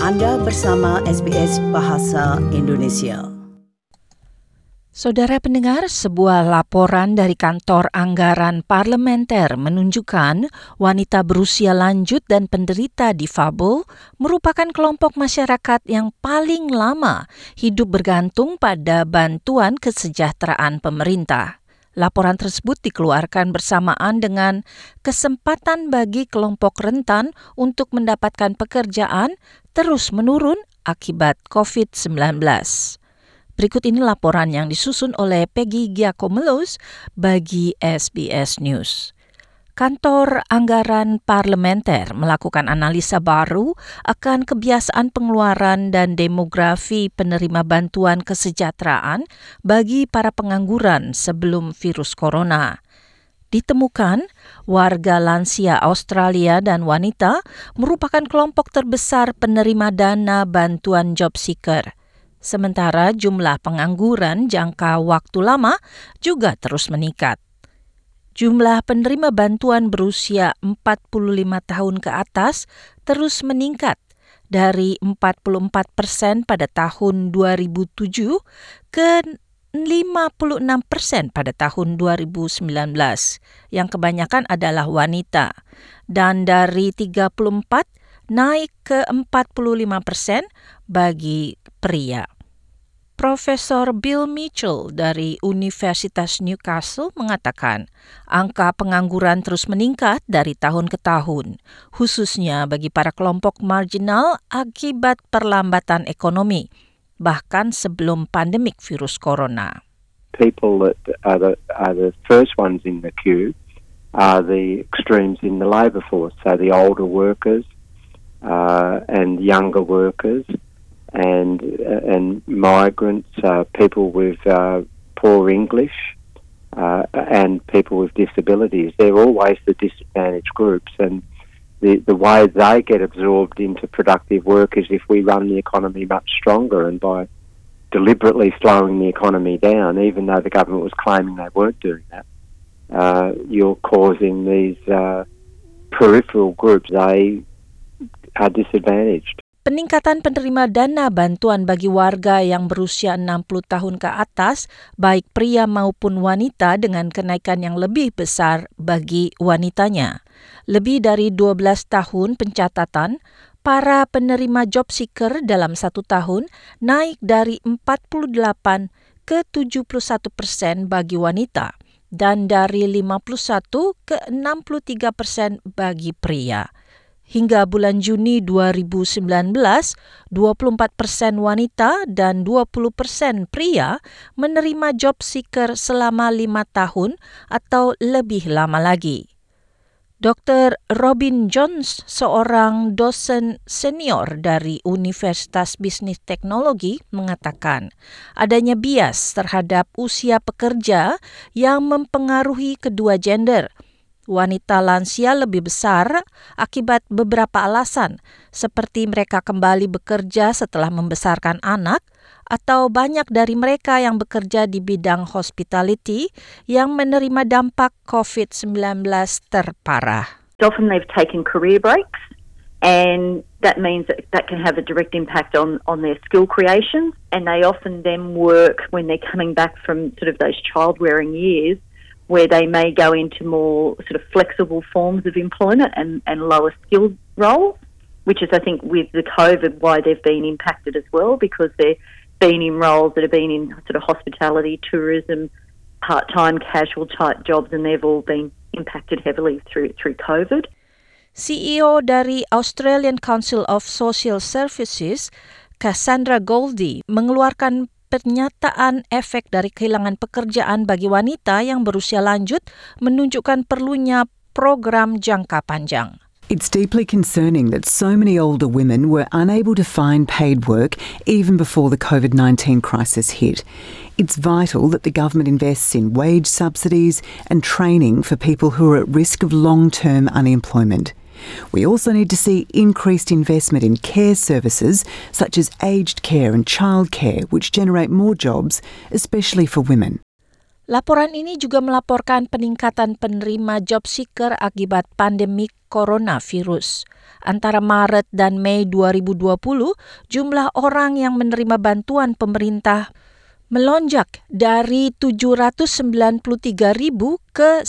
Anda bersama SBS Bahasa Indonesia. Saudara pendengar, sebuah laporan dari Kantor Anggaran Parlementer menunjukkan wanita berusia lanjut dan penderita difabel merupakan kelompok masyarakat yang paling lama hidup bergantung pada bantuan kesejahteraan pemerintah. Laporan tersebut dikeluarkan bersamaan dengan kesempatan bagi kelompok rentan untuk mendapatkan pekerjaan terus menurun akibat COVID-19. Berikut ini laporan yang disusun oleh Peggy Giacomelos bagi SBS News. Kantor Anggaran Parlementer melakukan analisa baru akan kebiasaan pengeluaran dan demografi penerima bantuan kesejahteraan bagi para pengangguran sebelum virus corona. Ditemukan, warga lansia Australia dan wanita merupakan kelompok terbesar penerima dana bantuan job seeker. Sementara jumlah pengangguran jangka waktu lama juga terus meningkat. Jumlah penerima bantuan berusia 45 tahun ke atas terus meningkat dari 44% pada tahun 2007 ke 56% pada tahun 2019, yang kebanyakan adalah wanita, dan dari 34 naik ke 45% bagi pria. Profesor Bill Mitchell dari Universitas Newcastle mengatakan angka pengangguran terus meningkat dari tahun ke tahun, khususnya bagi para kelompok marginal akibat perlambatan ekonomi, bahkan sebelum pandemik virus corona. People that are the first ones in the queue are the extremes in the labour force, so the older workers and younger workers, and migrants, people with poor English, and people with disabilities. They're always the disadvantaged groups, and the way they get absorbed into productive work is if we run the economy much stronger, and by deliberately slowing the economy down, even though the government was claiming they weren't doing that, you're causing these peripheral groups, they are disadvantaged. Peningkatan penerima dana bantuan bagi warga yang berusia 60 tahun ke atas, baik pria maupun wanita, dengan kenaikan yang lebih besar bagi wanitanya. Lebih dari 12 tahun pencatatan, para penerima job seeker dalam 1 tahun naik dari 48 ke 71% bagi wanita dan dari 51 ke 63% bagi pria. Hingga bulan Juni 2019, 24% wanita dan 20% pria menerima job seeker selama 5 tahun atau lebih lama lagi. Dr. Robin Jones, seorang dosen senior dari Universitas Bisnis Teknologi, mengatakan adanya bias terhadap usia pekerja yang mempengaruhi kedua gender. Wanita lansia lebih besar akibat beberapa alasan, seperti mereka kembali bekerja setelah membesarkan anak, atau banyak dari mereka yang bekerja di bidang hospitality yang menerima dampak COVID-19 terparah. Often they've taken career breaks, and that means that can have a direct impact on their skill creation, and they often then work when they're coming back from sort of those child-rearing years, where they may go into more sort of flexible forms of employment and lower skilled roles, which is, I think, with the COVID, why they've been impacted as well, because they've been in roles that have been in sort of hospitality, tourism, part-time casual type jobs, and they've all been impacted heavily through COVID. CEO dari Australian Council of Social Services, Cassandra Goldie, mengeluarkan pernyataan efek dari kehilangan pekerjaan bagi wanita yang berusia lanjut menunjukkan perlunya program jangka panjang. It's deeply concerning that so many older women were unable to find paid work even before the COVID-19 crisis hit. It's vital that the government invests in wage subsidies and training for people who are at risk of long-term unemployment. We also need to see increased investment in care services such as aged care and childcare, which generate more jobs, especially for women. Laporan ini juga melaporkan peningkatan penerima job seeker akibat pandemik coronavirus. Antara Maret dan Mei 2020, jumlah orang yang menerima bantuan pemerintah melonjak dari 793.000 ke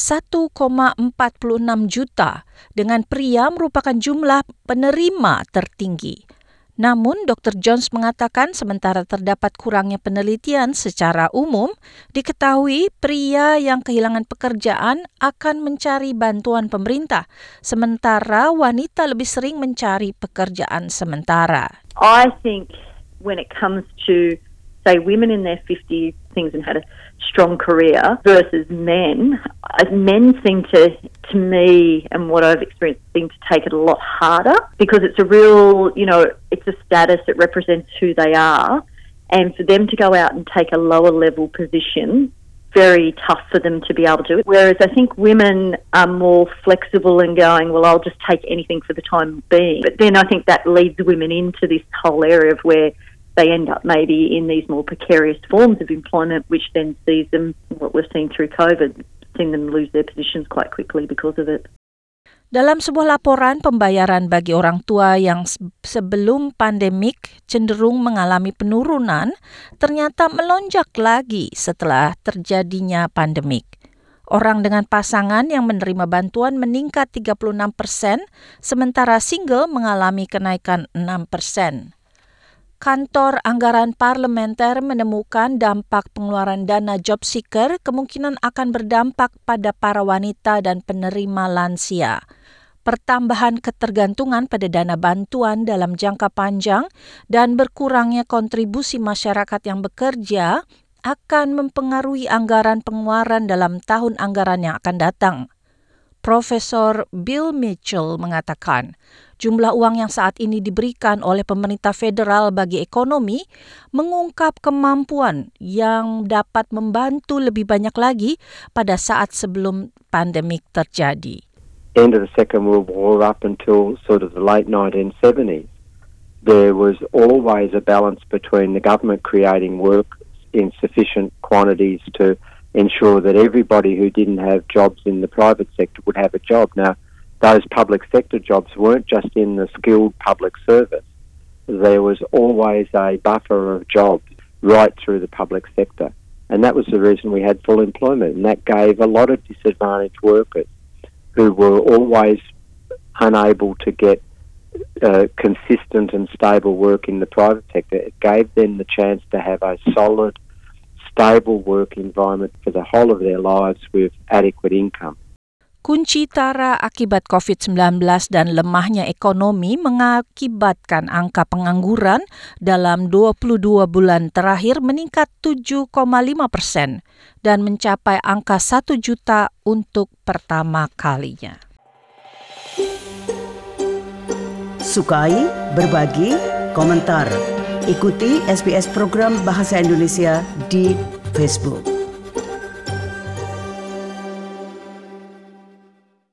1,46 juta, dengan pria merupakan jumlah penerima tertinggi. Namun, Dr. Jones mengatakan sementara terdapat kurangnya penelitian secara umum, diketahui pria yang kehilangan pekerjaan akan mencari bantuan pemerintah, sementara wanita lebih sering mencari pekerjaan sementara. I think when it comes to, say, women in their 50s things and had a strong career versus men seem to me, and what I've experienced, seem to take it a lot harder because it's a real, it's a status that represents who they are, and for them to go out and take a lower level position, very tough for them to be able to do it. Whereas I think women are more flexible and going, well, I'll just take anything for the time being. But then I think that leads women into this whole area of where they end up maybe in these more precarious forms of employment, which then sees them, what we've seen through COVID, seeing them lose their positions quite quickly because of it. Dalam sebuah laporan, pembayaran bagi orang tua yang sebelum pandemik cenderung mengalami penurunan, ternyata melonjak lagi setelah terjadinya pandemik. Orang dengan pasangan yang menerima bantuan meningkat 36%, sementara single mengalami kenaikan 6%. Kantor Anggaran Parlementer menemukan dampak pengeluaran dana job seeker kemungkinan akan berdampak pada para wanita dan penerima lansia. Pertambahan ketergantungan pada dana bantuan dalam jangka panjang dan berkurangnya kontribusi masyarakat yang bekerja akan mempengaruhi anggaran pengeluaran dalam tahun anggaran yang akan datang. Profesor Bill Mitchell mengatakan, jumlah uang yang saat ini diberikan oleh pemerintah federal bagi ekonomi mengungkap kemampuan yang dapat membantu lebih banyak lagi pada saat sebelum pandemik terjadi. End of the Second World War up until sort of the late 1970s, there was always a balance between the government creating work in sufficient quantities to ensure that everybody who didn't have jobs in the private sector would have a job. Now, those public sector jobs weren't just in the skilled public service. There was always a buffer of jobs right through the public sector. And that was the reason we had full employment. And that gave a lot of disadvantaged workers who were always unable to get consistent and stable work in the private sector. It gave them the chance to have a solid, stable work environment for the whole of their lives with adequate income. Kunci tara akibat COVID-19 dan lemahnya ekonomi mengakibatkan angka pengangguran dalam 22 bulan terakhir meningkat 7,5% dan mencapai angka 1 juta untuk pertama kalinya. Sukai, berbagi, komentar. Ikuti SBS program Bahasa Indonesia di Facebook.